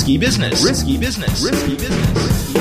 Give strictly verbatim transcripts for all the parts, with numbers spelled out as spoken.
Risky business. Risky business. Risky business.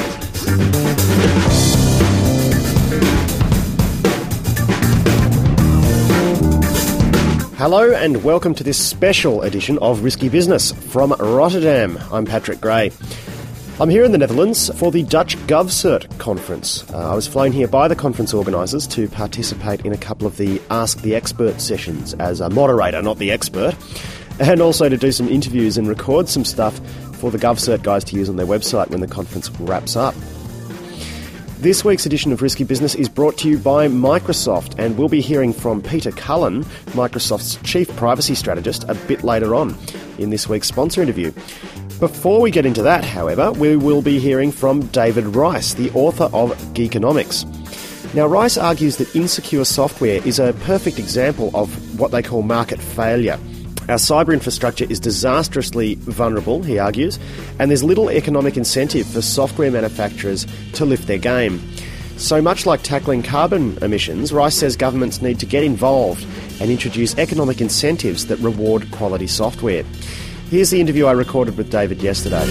Hello and welcome to this special edition of Risky Business from Rotterdam. I'm Patrick Gray. I'm here in the Netherlands for the Dutch GovCert conference. Uh, I was flown here by the conference organisers to participate in a couple of the Ask the Expert sessions as a moderator, not the expert, and also to do some interviews and record some stuff for the GovCert guys to use on their website when the conference wraps up. This week's edition of Risky Business is brought to you by Microsoft, and we'll be hearing from Peter Cullen, Microsoft's Chief Privacy Strategist, a bit later on in this week's sponsor interview. Before we get into that, however, we will be hearing from David Rice, the author of Geekonomics. Now, Rice argues that insecure software is a perfect example of what they call market failure. Our cyber infrastructure is disastrously vulnerable, he argues, and there's little economic incentive for software manufacturers to lift their game. So much like tackling carbon emissions, Rice says governments need to get involved and introduce economic incentives that reward quality software. Here's the interview I recorded with David yesterday.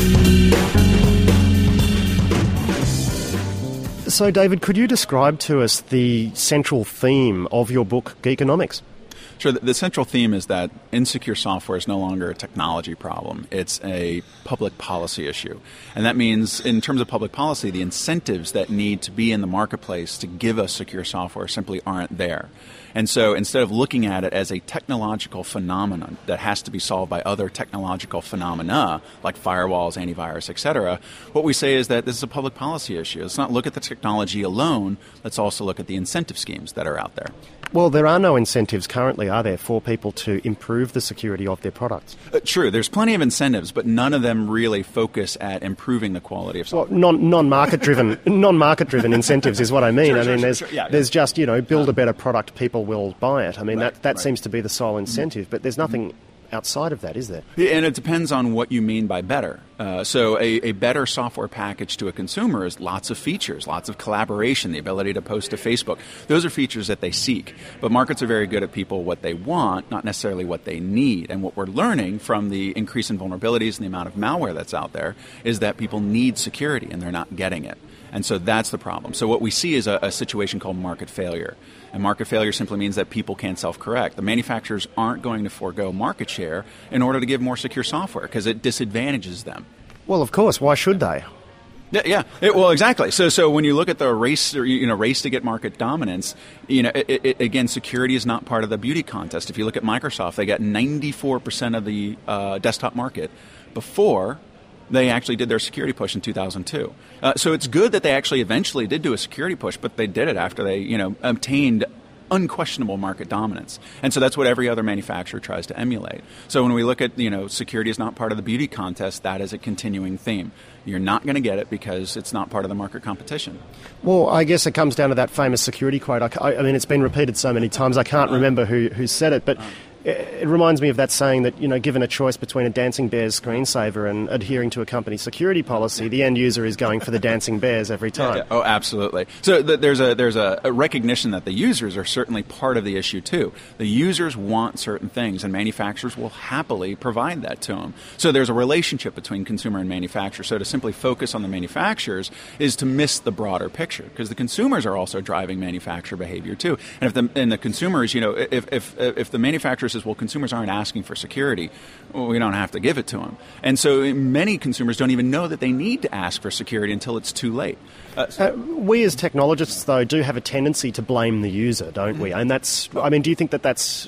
So, David, could you describe to us the central theme of your book, Geekonomics? Sure. The central theme is that insecure software is no longer a technology problem. It's a public policy issue. And that means, in terms of public policy, the incentives that need to be in the marketplace to give us secure software simply aren't there. And so instead of looking at it as a technological phenomenon that has to be solved by other technological phenomena like firewalls, antivirus, et cetera, what we say is that this is a public policy issue. Let's not look at the technology alone. Let's also look at the incentive schemes that are out there. Well, there are no incentives currently, are there, for people to improve the security of their products? Uh, true. There's plenty of incentives, but none of them really focus at improving the quality of software. Well, non, non-market driven non-market driven incentives is what I mean. Sure, I sure, mean, sure, there's, sure. Yeah, there's yeah. just, you know, build a better product, people will buy it. I mean, Right, that, that right. seems to be the sole incentive, but there's nothing outside of that, is there? Yeah, and it depends on what you mean by better. Uh, so a, a better software package to a consumer is lots of features, lots of collaboration, the ability to post to Facebook. Those are features that they seek. But markets are very good at people what they want, not necessarily what they need. And what we're learning from the increase in vulnerabilities and the amount of malware that's out there is that people need security and they're not getting it. And so that's the problem. So what we see is a, a situation called market failure. And market failure simply means that people can't self-correct. The manufacturers aren't going to forego market share in order to give more secure software because it disadvantages them. Well, of course. Why should they? Yeah, yeah. It, well, exactly. So, so when you look at the race, or, you know, race to get market dominance, you know, it, it, again, security is not part of the beauty contest. If you look at Microsoft, they got ninety-four percent of the uh, desktop market before they actually did their security push in two thousand two. Uh, so it's good that they actually eventually did do a security push, but they did it after they, you know, obtained unquestionable market dominance. And so that's what every other manufacturer tries to emulate. So when we look at, you know, security is not part of the beauty contest, that is a continuing theme. You're not going to get it because it's not part of the market competition. Well, I guess it comes down to that famous security quote. I, I mean, it's been repeated so many times, I can't remember who, who said it, but it reminds me of that saying that, you know, given a choice between a Dancing Bears screensaver and adhering to a company's security policy, the end user is going for the Dancing Bears every time. Yeah, yeah. Oh, absolutely. So th- there's a there's a, a recognition that the users are certainly part of the issue too. The users want certain things, and manufacturers will happily provide that to them. So there's a relationship between consumer and manufacturer. So to simply focus on the manufacturers is to miss the broader picture, because the consumers are also driving manufacturer behavior too. And if the and the consumers, you know, if if if the manufacturer says, well, consumers aren't asking for security, well, we don't have to give it to them. And so many consumers don't even know that they need to ask for security until it's too late. Uh, uh, we as technologists, though, do have a tendency to blame the user, don't we? And that's, I mean, do you think that that's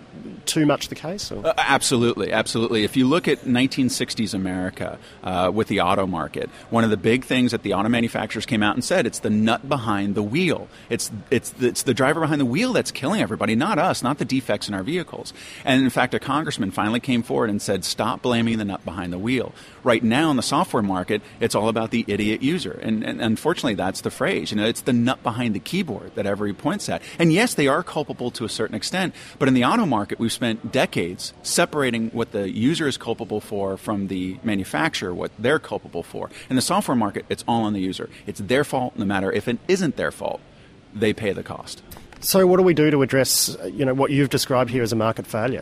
too much the case? Or? Uh, absolutely, absolutely. If you look at nineteen sixties America uh, with the auto market, one of the big things that the auto manufacturers came out and said, it's the nut behind the wheel. It's it's it's the driver behind the wheel that's killing everybody, not us, not the defects in our vehicles. And in fact, a congressman finally came forward and said, stop blaming the nut behind the wheel. Right now in the software market, it's all about the idiot user. And, and unfortunately, that's the phrase. You know, it's the nut behind the keyboard that everybody points at. And yes, they are culpable to a certain extent. But in the auto market, we've spent decades separating what the user is culpable for from the manufacturer, what they're culpable for. In the software market, it's all on the user. It's their fault, no matter if it isn't their fault. They pay the cost. So what do we do to address, you know, what you've described here as a market failure?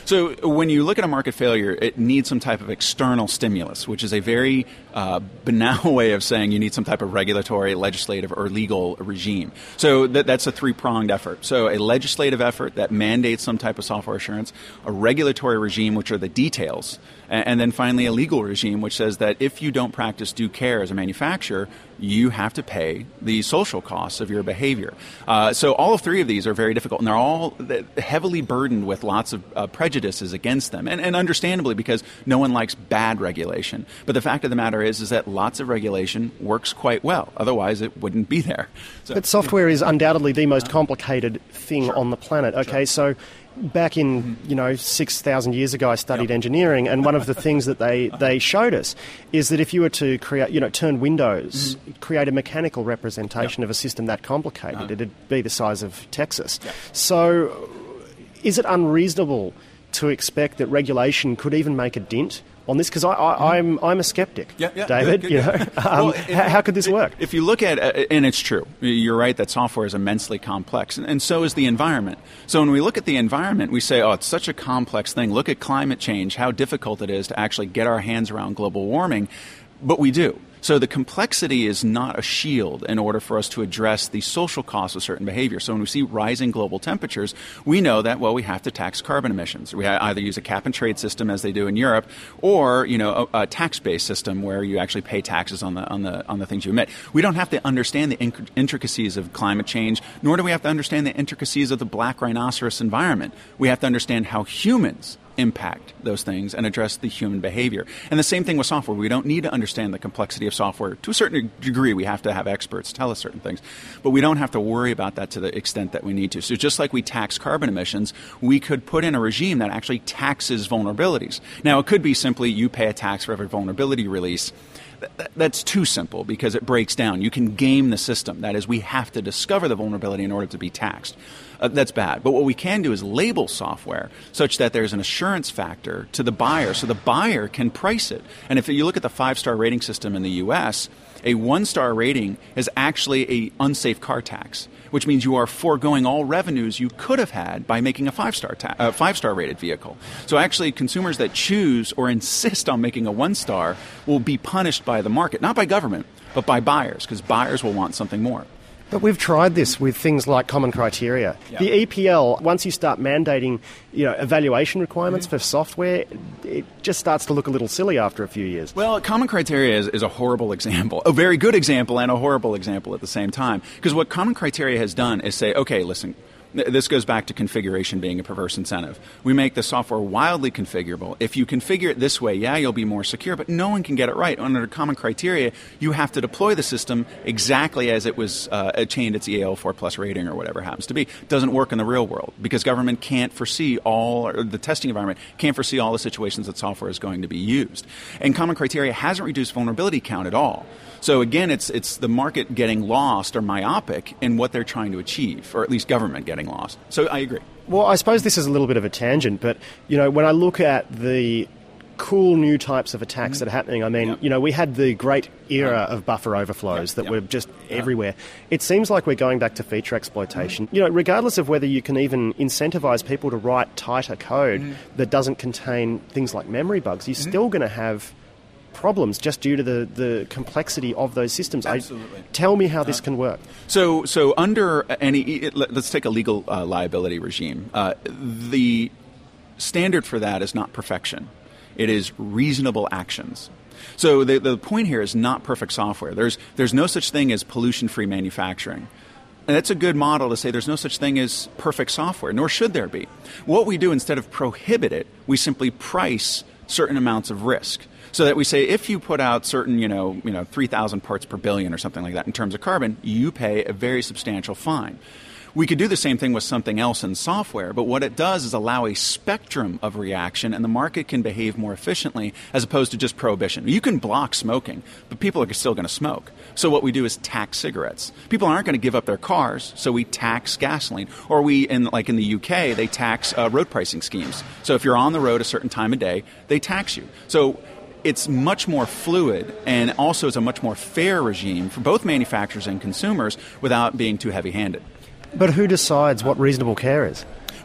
So when you look at a market failure, it needs some type of external stimulus, which is a very uh, banal way of saying you need some type of regulatory, legislative, or legal regime. So that, that's a three-pronged effort. So a legislative effort that mandates some type of software assurance, a regulatory regime, which are the details, and, and then finally a legal regime, which says that if you don't practice due care as a manufacturer, you have to pay the social costs of your behavior. Uh, so all of three of these are very difficult, and they're all heavily burdened with lots of uh, prejudices against them, and, and understandably, because no one likes bad regulation. But the fact of the matter is, is that lots of regulation works quite well. Otherwise, it wouldn't be there. So, but software is undoubtedly the most complicated thing sure. on the planet. Okay, sure. so back in, you know, six thousand years ago, I studied yep. engineering, and one of the things that they, they showed us is that if you were to create, you know, turn windows, mm-hmm. create a mechanical representation yep. of a system that complicated, uh-huh. it'd be the size of Texas. Yep. So is it unreasonable to expect that regulation could even make a dent on this? Because I, I, mm-hmm. I'm I'm a skeptic, yeah, yeah, David. good, good, you know, yeah. um, well, if, how, how could this work? If you look at, uh, and it's true, you're right that software is immensely complex, and, and so is the environment. So when we look at the environment, we say, oh, it's such a complex thing. Look at climate change, how difficult it is to actually get our hands around global warming, but we do. So the complexity is not a shield in order for us to address the social costs of certain behavior. So when we see rising global temperatures, we know that, well, we have to tax carbon emissions. We either use a cap-and-trade system, as they do in Europe, or, you know, a, a tax-based system where you actually pay taxes on the on the on the things you emit. We don't have to understand the inc- intricacies of climate change, nor do we have to understand the intricacies of the black rhinoceros environment. We have to understand how humans impact those things and address the human behavior. And the same thing with software. We don't need to understand the complexity of software. To a certain degree, we have to have experts tell us certain things. But we don't have to worry about that to the extent that we need to. So just like we tax carbon emissions, we could put in a regime that actually taxes vulnerabilities. Now, it could be simply you pay a tax for every vulnerability release. That's too simple because it breaks down. You can game the system. That is, we have to discover the vulnerability in order to be taxed. Uh, that's bad. But what we can do is label software such that there's an assurance factor to the buyer so the buyer can price it. And if you look at the five-star rating system in the U S, a one-star rating is actually an unsafe car tax, which means you are foregoing all revenues you could have had by making a five-star ta- uh, five-star rated vehicle. So actually, consumers that choose or insist on making a one-star will be punished by the market, not by government, but by buyers, because buyers will want something more. But we've tried this with things like common criteria. Yeah. The E P L, once you start mandating, you know, evaluation requirements mm-hmm. for software, it just starts to look a little silly after a few years. Well, common criteria is, is a horrible example, a very good example and a horrible example at the same time. Because what common criteria has done is say, okay, listen, this goes back to configuration being a perverse incentive. We make the software wildly configurable. If you configure it this way, yeah, you'll be more secure, but no one can get it right. Under common criteria, you have to deploy the system exactly as it was uh, attained its E A L four plus rating or whatever it happens to be. It doesn't work in the real world because government can't foresee all, or the testing environment can't foresee all the situations that software is going to be used. And common criteria hasn't reduced vulnerability count at all. So again, it's it's the market getting lost or myopic in what they're trying to achieve, or at least government getting lost. So I agree. Well, I suppose this is a little bit of a tangent, but you know, when I look at the cool new types of attacks mm-hmm. that are happening, I mean, yep. you know, we had the great era of buffer overflows yep. that yep. were just yep. everywhere. It seems like we're going back to feature exploitation. Mm-hmm. You know, regardless of whether you can even incentivize people to write tighter code mm-hmm. that doesn't contain things like memory bugs, you're mm-hmm. still going to have problems just due to the, the complexity of those systems. Absolutely. I, tell me how this can work. So so under any, let's take a legal uh, liability regime. Uh, the standard for that is not perfection. It is reasonable actions. So the, the point here is not perfect software. There's there's no such thing as pollution-free manufacturing. And that's a good model to say there's no such thing as perfect software, nor should there be. What we do, instead of prohibit it, we simply price certain amounts of risk. So that we say if you put out certain, you know, you know, three thousand parts per billion or something like that in terms of carbon, you pay a very substantial fine. We could do the same thing with something else in software, but what it does is allow a spectrum of reaction, and the market can behave more efficiently as opposed to just prohibition. You can block smoking, but people are still going to smoke. So what we do is tax cigarettes. People aren't going to give up their cars, so we tax gasoline. Or we, in like in the U K, they tax uh, road pricing schemes. So if you're on the road a certain time of day, they tax you. So it's much more fluid, and also is a much more fair regime for both manufacturers and consumers without being too heavy-handed. But who decides what reasonable care is?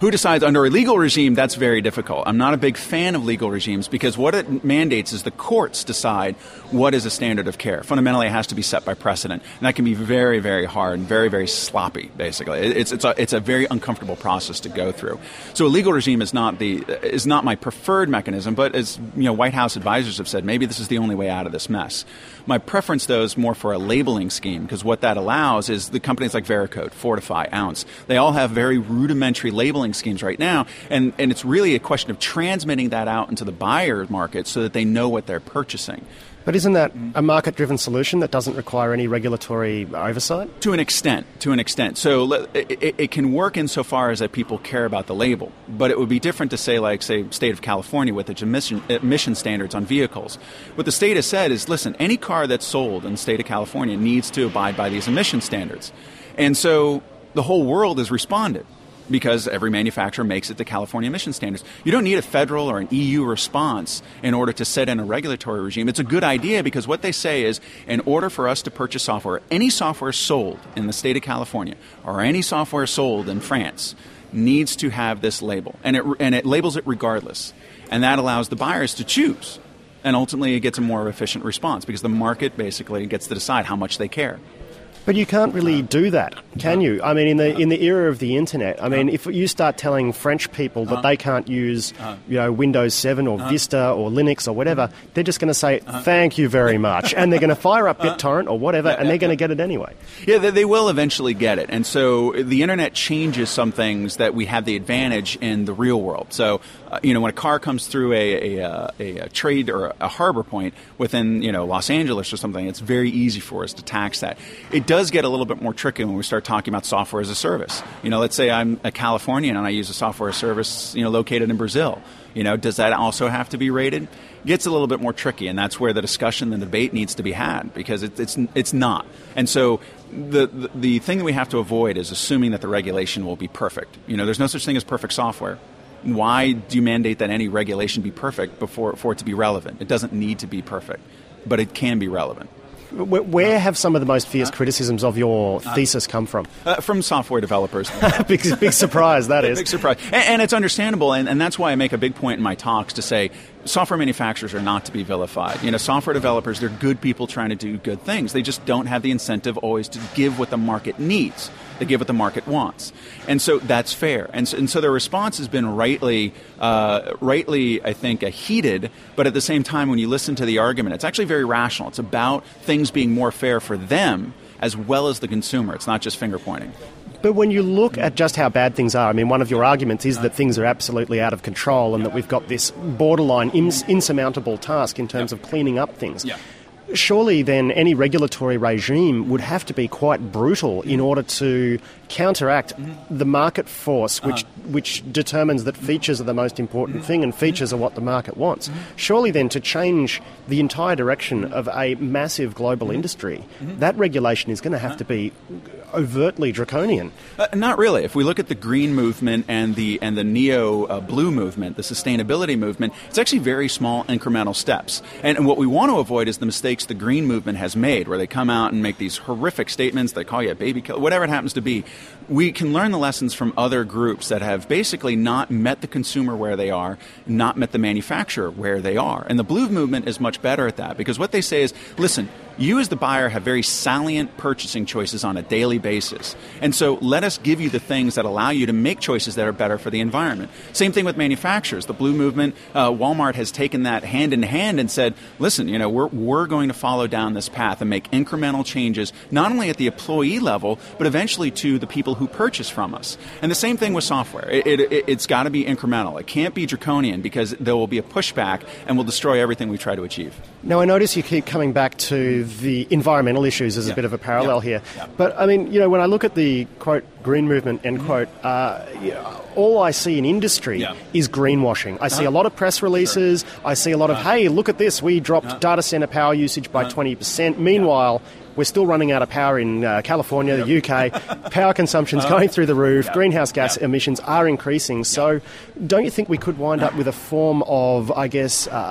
Who decides under a legal regime? That's very difficult. I'm not a big fan of legal regimes because what it mandates is the courts decide what is a standard of care. Fundamentally, it has to be set by precedent, and that can be very, very hard and very, very sloppy. Basically, it's it's a it's a very uncomfortable process to go through. So a legal regime is not the is not my preferred mechanism, but as you know, White House advisors have said, maybe this is the only way out of this mess. My preference, though, is more for a labeling scheme because what that allows is the companies like Veracode, Fortify, Ounce, they all have very rudimentary labeling schemes right now, and, and it's really a question of transmitting that out into the buyer market so that they know what they're purchasing. But isn't that a market-driven solution that doesn't require any regulatory oversight? To an extent, to an extent. So it, it, it can work insofar as that people care about the label, but it would be different to say, like, say, state of California with its emission, emission standards on vehicles. What the state has said is, listen, any car that's sold in the state of California needs to abide by these emission standards. And so the whole world has responded, because every manufacturer makes it to California emission standards. You don't need a federal or an E U response in order to set in a regulatory regime. It's a good idea because what they say is in order for us to purchase software, any software sold in the state of California or any software sold in France needs to have this label. And it, and it labels it regardless. And that allows the buyers to choose. And ultimately it gets a more efficient response because the market basically gets to decide how much they care. But you can't really do that, can you? I mean, in the in the era of the internet, I mean, if you start telling French people that they can't use, you know, Windows seven or Vista or Linux or whatever, they're just going to say, thank you very much. And they're going to fire up BitTorrent or whatever, and they're going to get it anyway. Yeah, they, they will eventually get it. And so the internet changes some things that we have the advantage in the real world. So, uh, you know, when a car comes through a, a, a, a trade or a harbor point within, you know, Los Angeles or something, it's very easy for us to tax that. It does get a little bit more tricky when we start talking about software as a service. You know, let's say I'm a Californian and I use a software as a service, you know, located in Brazil. You know, does that also have to be rated? Gets a little bit more tricky, and that's where the discussion and the debate needs to be had because it, it's it's not. And so the, the the thing that we have to avoid is assuming that the regulation will be perfect. You know, there's no such thing as perfect software. Why do you mandate that any regulation be perfect before for it to be relevant? It doesn't need to be perfect, but it can be relevant. Where have some of the most fierce criticisms of your thesis come from? Uh, from software developers. big, big surprise, that is. Big surprise. And, and it's understandable, and, and that's why I make a big point in my talks to say software manufacturers are not to be vilified. You know, software developers, they're good people trying to do good things. They just don't have the incentive always to give what the market needs. They give what the market wants. And so that's fair. And so, and so their response has been rightly, uh, rightly, I think, uh, heated, but at the same time, when you listen to the argument, it's actually very rational. It's about things being more fair for them as well as the consumer. It's not just finger pointing. But when you look at just how bad things are, I mean, one of your arguments is that things are absolutely out of control and that we've got this borderline ins- insurmountable task in terms of cleaning up things. Yeah. Surely then any regulatory regime would have to be quite brutal in order to counteract mm-hmm. the market force which uh-huh. which determines that features are the most important mm-hmm. thing and features are what the market wants. Mm-hmm. Surely then to change the entire direction of a massive global mm-hmm. industry, mm-hmm. that regulation is going to have uh-huh. to be overtly draconian. Uh, not really. If we look at the green movement and the and the neo uh, blue movement, the sustainability movement, it's actually very small incremental steps. And, and what we want to avoid is the mistakes the green movement has made, where they come out and make these horrific statements, they call you a baby killer, whatever it happens to be. We can learn the lessons from other groups that have basically not met the consumer where they are, not met the manufacturer where they are. And the blue movement is much better at that because what they say is, listen, you as the buyer have very salient purchasing choices on a daily basis. And so let us give you the things that allow you to make choices that are better for the environment. Same thing with manufacturers. The blue movement, uh, Walmart has taken that hand in hand and said, listen, you know, we're, we're going to follow down this path and make incremental changes, not only at the employee level, but eventually to the people who purchase from us. And the same thing with software. It, it, it's got to be incremental. It can't be draconian because there will be a pushback and will destroy everything we try to achieve. Now, I notice you keep coming back to the environmental issues as yeah. a bit of a parallel yeah. here. Yeah. But, I mean, you know, when I look at the, quote, green movement, end mm-hmm. quote, uh, you know, all I see in industry yeah. is greenwashing. I uh-huh. see a lot of press releases. Sure. I see a lot of, uh-huh. hey, look at this, we dropped uh-huh. data center power usage by uh-huh. twenty percent. Meanwhile, yeah. we're still running out of power in uh, California, yep. the U K. Power consumption's uh-huh. going through the roof. Yep. Greenhouse gas yep. emissions are increasing. Yep. So don't you think we could wind up with a form of, I guess, uh,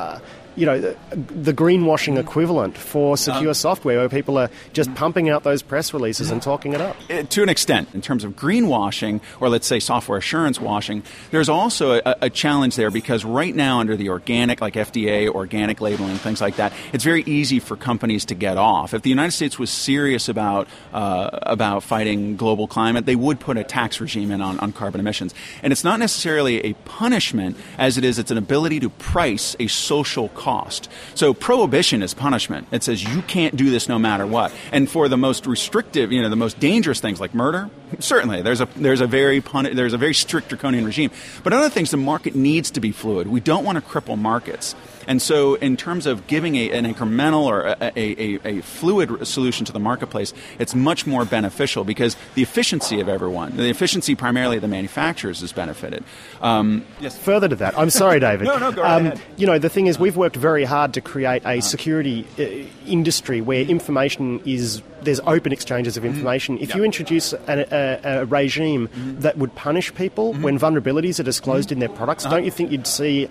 you know, the, the greenwashing equivalent for secure um, software, where people are just pumping out those press releases and talking it up? To an extent, in terms of greenwashing, or let's say software assurance washing, there's also a, a challenge there, because right now under the organic, like F D A, organic labeling, things like that, it's very easy for companies to get off. If the United States was serious about uh, about fighting global climate, they would put a tax regime in on, on carbon emissions. And it's not necessarily a punishment as it is, it's an ability to price a social cost. So prohibition is punishment. It says you can't do this no matter what. And for the most restrictive, you know, the most dangerous things like murder, certainly there's a there's a very puni- there's a very strict draconian regime. But other things, the market needs to be fluid. We don't want to cripple markets. And so in terms of giving a, an incremental or a, a, a, a fluid solution to the marketplace, it's much more beneficial, because the efficiency of everyone, the efficiency primarily of the manufacturers is benefited. Um, yes. Further to that, I'm sorry, David. no, no, go right um, ahead. You know, the thing is, we've worked very hard to create a security uh, industry where information is, there's open exchanges of information. If Yep. you introduce a, a, a regime mm-hmm. that would punish people mm-hmm. when vulnerabilities are disclosed mm-hmm. in their products, uh-huh. don't you think you'd see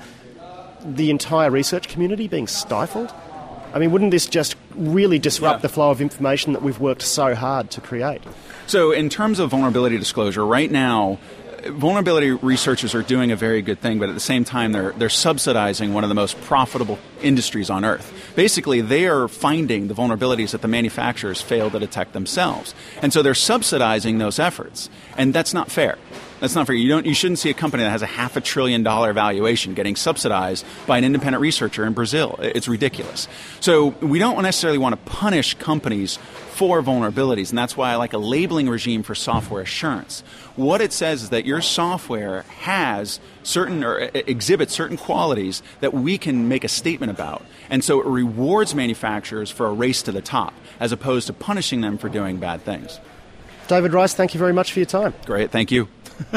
the entire research community being stifled? I mean, wouldn't this just really disrupt yeah. the flow of information that we've worked so hard to create? So in terms of vulnerability disclosure, right now, vulnerability researchers are doing a very good thing, but at the same time, they're they're subsidizing one of the most profitable industries on earth. Basically, they are finding the vulnerabilities that the manufacturers fail to detect themselves. And so they're subsidizing those efforts. And that's not fair. That's not fair. You don't. You shouldn't see a company that has a half a trillion dollar valuation getting subsidized by an independent researcher in Brazil. It's ridiculous. So we don't necessarily want to punish companies for vulnerabilities, and that's why I like a labeling regime for software assurance. What it says is that your software has certain or exhibits certain qualities that we can make a statement about, and so it rewards manufacturers for a race to the top, as opposed to punishing them for doing bad things. David Rice, thank you very much for your time. Great, thank you.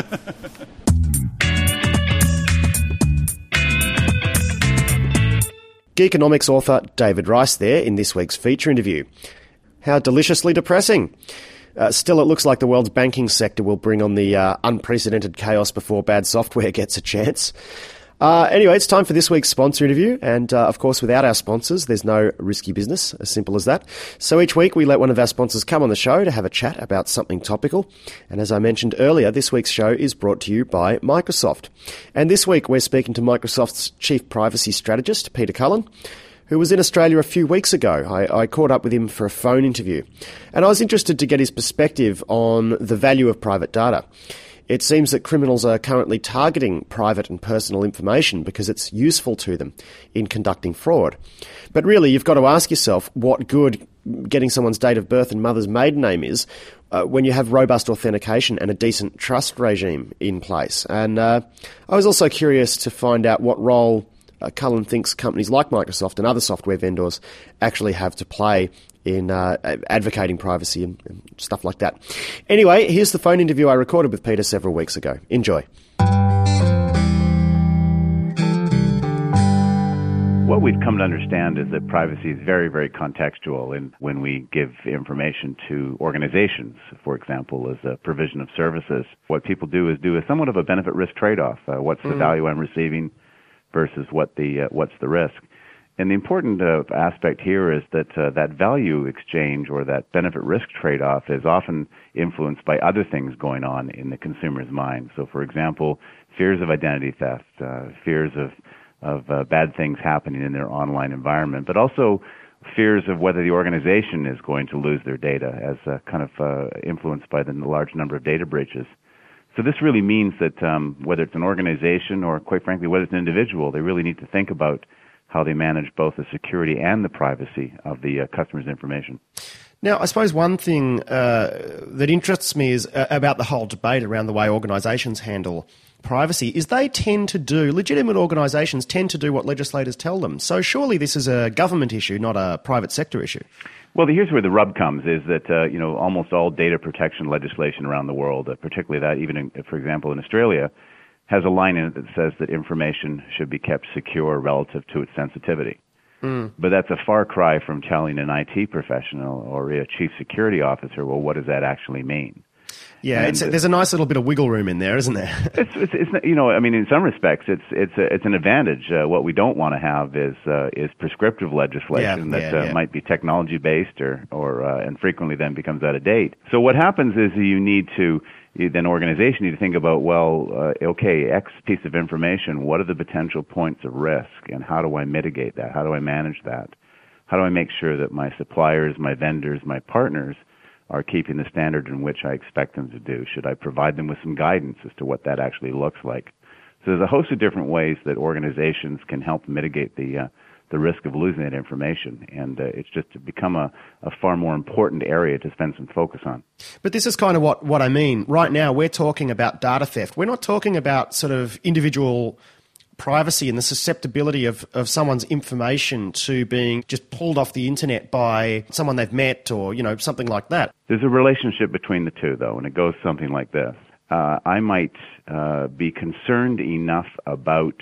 Geekonomics author David Rice there in this week's feature interview. How deliciously depressing. Uh, still, it looks like the world's banking sector will bring on the uh, unprecedented chaos before bad software gets a chance. Uh, anyway, it's time for this week's sponsor interview, and uh, of course, without our sponsors, there's no risky business, as simple as that. So each week, we let one of our sponsors come on the show to have a chat about something topical. And as I mentioned earlier, this week's show is brought to you by Microsoft. And this week, we're speaking to Microsoft's Chief Privacy Strategist, Peter Cullen, who was in Australia a few weeks ago. I, I caught up with him for a phone interview, and I was interested to get his perspective on the value of private data. It seems that criminals are currently targeting private and personal information because it's useful to them in conducting fraud. But really, you've got to ask yourself what good getting someone's date of birth and mother's maiden name is uh, when you have robust authentication and a decent trust regime in place. And uh, I was also curious to find out what role uh, Cullen thinks companies like Microsoft and other software vendors actually have to play in uh, advocating privacy and, and stuff like that. Anyway, here's the phone interview I recorded with Peter several weeks ago. Enjoy. What we've come to understand is that privacy is very, very contextual in when we give information to organizations, for example, as a provision of services. What people do is do a somewhat of a benefit-risk trade-off. Uh, what's the mm. value I'm receiving versus what the uh, what's the risk? And the important uh, aspect here is that uh, that value exchange or that benefit-risk trade-off is often influenced by other things going on in the consumer's mind. So, for example, fears of identity theft, uh, fears of, of uh, bad things happening in their online environment, but also fears of whether the organization is going to lose their data as uh, kind of uh, influenced by the large number of data breaches. So this really means that um, whether it's an organization or, quite frankly, whether it's an individual, they really need to think about how they manage both the security and the privacy of the uh, customer's information. Now, I suppose one thing uh, that interests me is uh, about the whole debate around the way organisations handle privacy is they tend to do, legitimate organisations tend to do what legislators tell them. So surely this is a government issue, not a private sector issue. Well, here's where the rub comes, is that, uh, you know, almost all data protection legislation around the world, uh, particularly that even, in, for example, in Australia, has a line in it that says that information should be kept secure relative to its sensitivity. Mm. But that's a far cry from telling an I T professional or a chief security officer, well, what does that actually mean? Yeah, and it's, there's a nice little bit of wiggle room in there, isn't there? it's, it's, it's, you know, I mean, in some respects, it's it's a, it's an advantage. Uh, what we don't want to have is uh, is prescriptive legislation yeah, that yeah, uh, yeah. might be technology based or or uh, and frequently then becomes out of date. So what happens is you need to you, then organization need to think about, well, uh, okay, X piece of information. What are the potential points of risk, and how do I mitigate that? How do I manage that? How do I make sure that my suppliers, my vendors, my partners are keeping the standard in which I expect them to do? Should I provide them with some guidance as to what that actually looks like? So there's a host of different ways that organizations can help mitigate the uh, the risk of losing that information, and uh, it's just become a, a far more important area to spend some focus on. But this is kind of what, what I mean. Right now, we're talking about data theft. We're not talking about sort of individual privacy and the susceptibility of, of someone's information to being just pulled off the internet by someone they've met or, you know, something like that. There's a relationship between the two, though, and it goes something like this. Uh, I might uh, be concerned enough about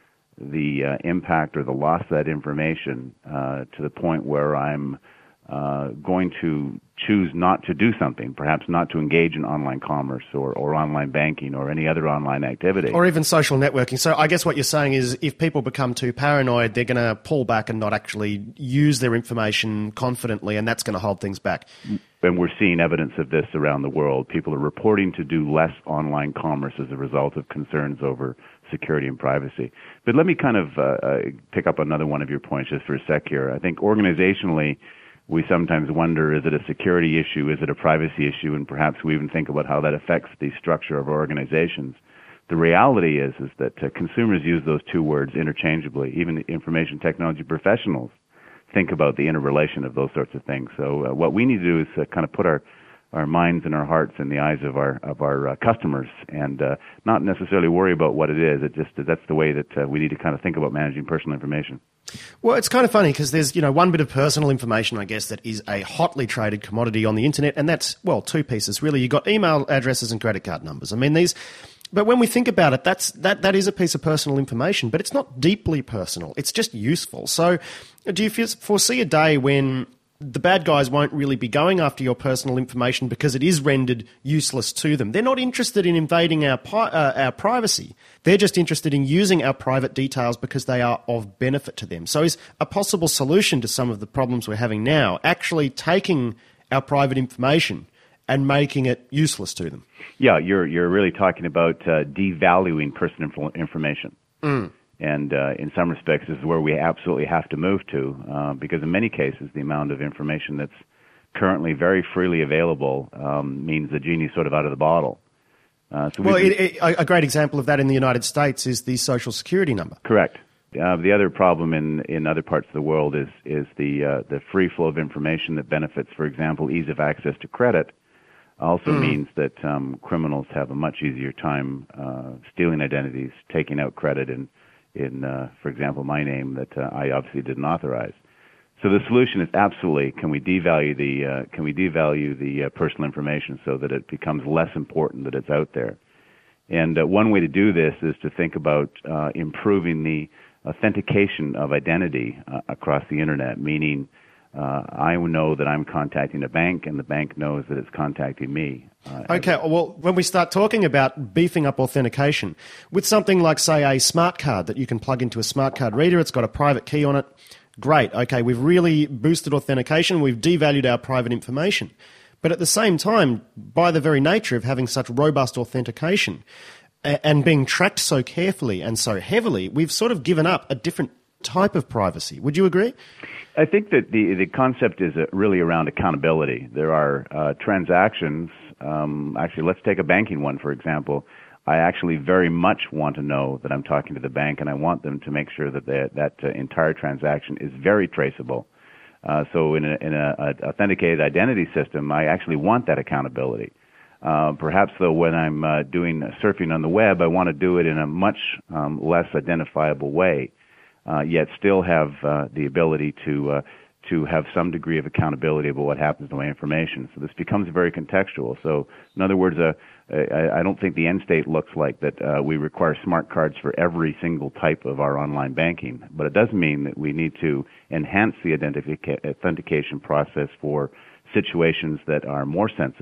the uh, impact or the loss of that information uh, to the point where I'm uh, going to choose not to do something, perhaps not to engage in online commerce or, or online banking or any other online activity. Or even social networking. So I guess what you're saying is if people become too paranoid, they're going to pull back and not actually use their information confidently, and that's going to hold things back. And we're seeing evidence of this around the world. People are reporting to do less online commerce as a result of concerns over security and privacy. But let me kind of uh, uh, pick up another one of your points just for a sec here. I think organizationally, we sometimes wonder, is it a security issue, is it a privacy issue, and perhaps we even think about how that affects the structure of our organizations. The reality is, is that uh, consumers use those two words interchangeably. Even the information technology professionals think about the interrelation of those sorts of things. So uh, what we need to do is uh, kind of put our our minds and our hearts in the eyes of our of our uh, customers, and uh, not necessarily worry about what it is. It just that's the way that uh, we need to kind of think about managing personal information. Well, it's kind of funny because there's, you know, one bit of personal information, I guess, that is a hotly traded commodity on the internet, and that's, well, two pieces really. You've got email addresses and credit card numbers. I mean, these. But when we think about it, that's that that is a piece of personal information, but it's not deeply personal. It's just useful. So, do you foresee a day when the bad guys won't really be going after your personal information because it is rendered useless to them? They're not interested in invading our uh, our privacy. They're just interested in using our private details because they are of benefit to them. So is a possible solution to some of the problems we're having now actually taking our private information and making it useless to them? Yeah, you're you're really talking about uh, devaluing personal information. Mm. And uh, in some respects, this is where we absolutely have to move to, uh, because in many cases, the amount of information that's currently very freely available um, means the genie's sort of out of the bottle. Uh, so well, it, it, a great example of that in the United States is the Social Security number. Correct. Uh, the other problem in, in other parts of the world is is the uh, the free flow of information that benefits, for example, ease of access to credit. Also mm. means that um, criminals have a much easier time uh, stealing identities, taking out credit in, in uh, for example, my name that uh, I obviously didn't authorize. So the solution is absolutely, can we devalue the uh, can we devalue the uh, personal information so that it becomes less important that it's out there? And uh, one way to do this is to think about uh, improving the authentication of identity uh, across the internet, meaning uh, I know that I'm contacting a bank and the bank knows that it's contacting me. Uh, okay, well, when we start talking about beefing up authentication, with something like, say, a smart card that you can plug into a smart card reader, it's got a private key on it, great, okay, we've really boosted authentication, we've devalued our private information. But at the same time, by the very nature of having such robust authentication and being tracked so carefully and so heavily, we've sort of given up a different type of privacy. Would you agree? I think that the the concept is really around accountability. There are uh, transactions. Um, actually, let's take a banking one, for example. I actually very much want to know that I'm talking to the bank, and I want them to make sure that they, that uh, entire transaction is very traceable. Uh, so in a, in a, a authenticated identity system, I actually want that accountability. Uh, perhaps, though, when I'm uh, doing surfing on the web, I want to do it in a much um, less identifiable way, uh, yet still have uh, the ability to uh, to have some degree of accountability about what happens to my information. So this becomes very contextual. So, in other words, uh, I, I don't think the end state looks like that uh, we require smart cards for every single type of our online banking, but it does mean that we need to enhance the identifica- authentication process for situations that are more sensitive.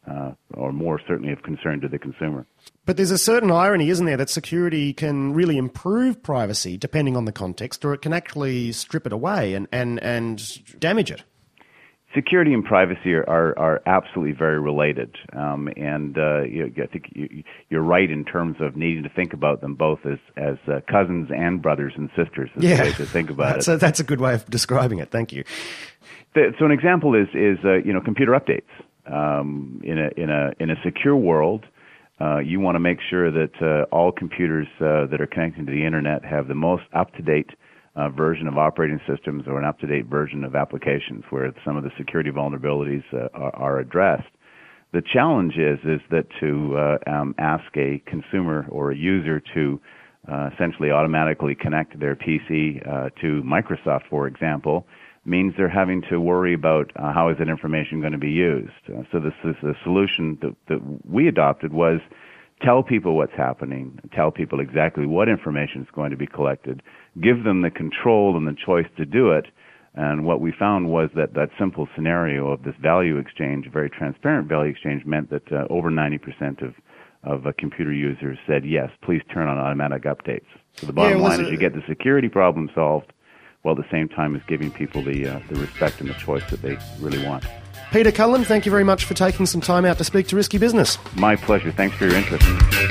uh, or more certainly of concern to the consumer. But there's a certain irony, isn't there, that security can really improve privacy depending on the context, or it can actually strip it away and, and, and damage it. Security and privacy are, are, are absolutely very related, um, and uh, you, I think you, you're right in terms of needing to think about them both as as uh, cousins and brothers and sisters. Is yeah, the way to think about that's it. A, that's a good way of describing it. Thank you. The, so an example is is uh, you know computer updates um, in a in a in a secure world. Uh, you want to make sure that uh, all computers uh, that are connected to the internet have the most up to date Uh, version of operating systems or an up-to-date version of applications where some of the security vulnerabilities uh, are, are addressed. The challenge is is that to uh, um, ask a consumer or a user to uh, essentially automatically connect their P C uh, to Microsoft, for example, means they're having to worry about uh, how is that information going to be used. Uh, so this is the solution that, that we adopted was tell people what's happening, tell people exactly what information is going to be collected, give them the control and the choice to do it. And what we found was that that simple scenario of this value exchange, a very transparent value exchange, meant that uh, over ninety percent of, of uh, computer users said, yes, please turn on automatic updates. So the bottom yeah, line a... is you get the security problem solved, while at the same time is giving people the, uh, the respect and the choice that they really want. Peter Cullen, thank you very much for taking some time out to speak to Risky Business. My pleasure. Thanks for your interest.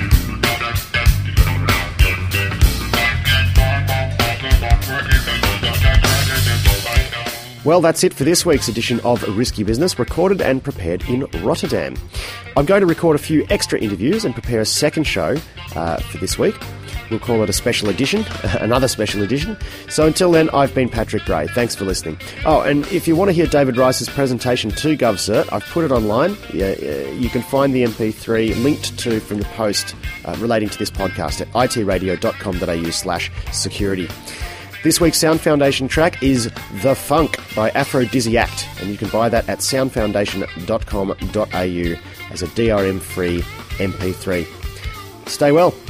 Well, that's it for this week's edition of Risky Business, recorded and prepared in Rotterdam. I'm going to record a few extra interviews and prepare a second show uh, for this week. We'll call it a special edition, another special edition. So until then, I've been Patrick Gray. Thanks for listening. Oh, and if you want to hear David Rice's presentation to GovCert, I've put it online. Yeah, you can find the M P three linked to from the post uh, relating to this podcast at itradio.com.au slash security. This week's Sound Foundation track is The Funk by Aphrodisiact, and you can buy that at sound foundation dot com dot a u as a D R M-free M P three. Stay well.